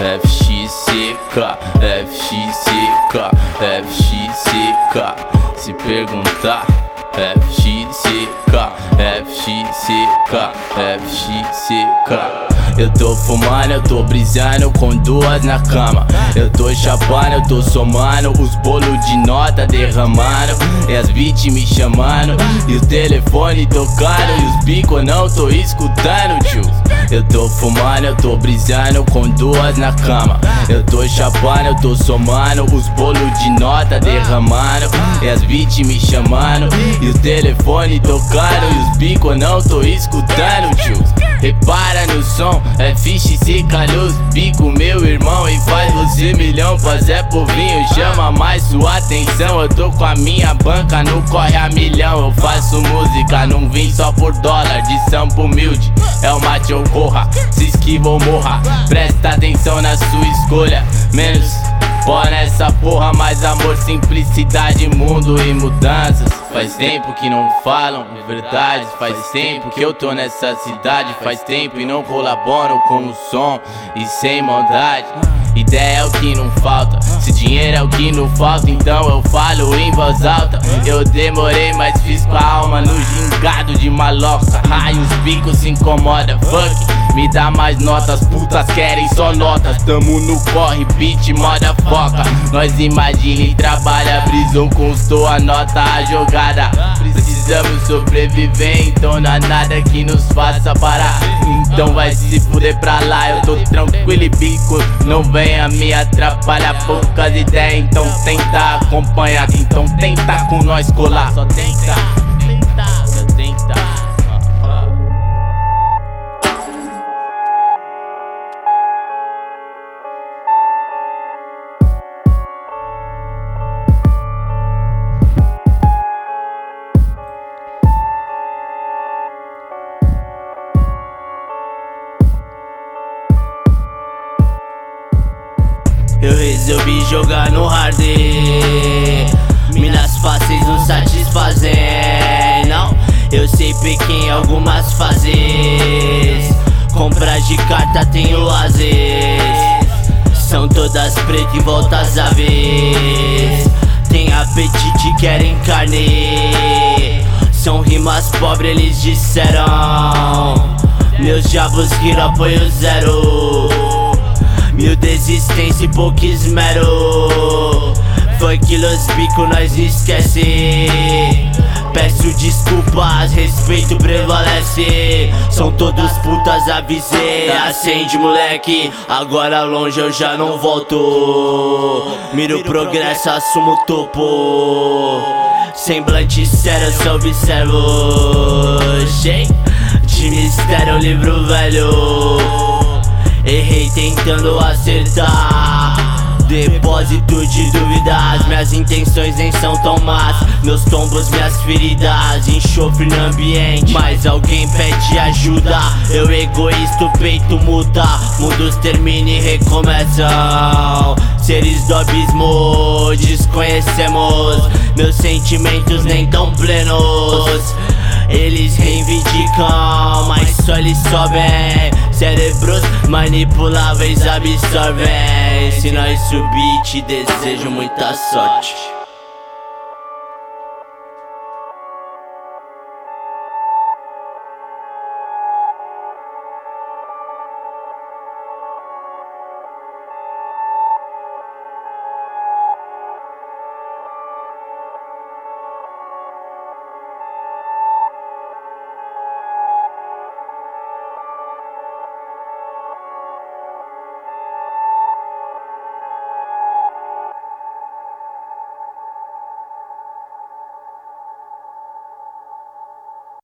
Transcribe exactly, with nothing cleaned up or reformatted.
F X C K, F X C K, F X C K. Se perguntar, F X C K, F X C K, F X C K. Eu tô fumando, eu tô brisando com duas na cama. Eu tô chapando, eu tô somando os bolos de nota derramando, e as beats me chamando, e o telefone tocando, e os bicos eu não tô escutando, tio. Eu tô fumando, eu tô brisando com duas na cama. Eu tô chapando, eu tô somando os bolos de nota derramando, e as beats me chamando, e o telefone tocando, e os bicos eu não tô escutando, tio. Repara no som, F X C K nos bico, meu irmão, e faz você milhão pra Zé Povinho. Chama mais sua atenção, eu tô com a minha banca no corre a milhão. Eu faço música, não vim só por dólar, de sampo humilde, é o mate ou corra, se esquiva ou morra. Presta atenção na sua escolha, menos pó nessa porra, mais amor, simplicidade, mundo e mudanças. Faz tempo que não falam verdades, faz tempo que eu tô nessa cidade, faz tempo e não colaboro com o som e sem maldade. Ideia é o que não falta, se dinheiro é o que não falta, então eu falo em voz alta. Eu demorei, mas fiz com a alma no gingado de maloca. Ai, os bicos se incomoda, fuck, me dá mais notas, putas querem só notas. Tamo no corre, beat, moda foca. Nós imagina e trabalha, brisou, constou, anota a jogada. Precisamos sobreviver, então não há nada que nos faça parar. Então vai se fuder pra lá, eu tô tranquilo e bico não venha me atrapalhar. Poucas ideias, então tenta acompanhar, então tenta com nós colar. Só tenta, tenta, só tenta. Eu resolvi jogar no harder, minas fáceis não satisfazem. Não, eu sei pequim algumas fases. Compras de carta tenho ases, são todas pretas e voltas a vez. Tem apetite, querem carne, são rimas pobres, eles disseram. Meus diabos riram, apoio zero. Mil desistência e pouco esmero. Foi que los bico nós esquece. Peço desculpas, respeito prevalece. São todos putas, avisei. Acende moleque, agora longe eu já não volto. Miro o progresso, assumo o topo. Semblante sério eu só observo. Cheio de mistério, livro velho. Errei tentando acertar. Depósito de dúvidas, minhas intenções nem são tão más. Meus tombos, minhas feridas, enxofre no ambiente, mas alguém pede ajuda. Eu egoísta, o peito muda. Mundos terminam e recomeçam. Seres do abismo, desconhecemos. Meus sentimentos nem tão plenos. Eles reivindicam, mas só eles sobem. Cérebros manipuláveis absorvem. Se nós subir, te desejo muita sorte.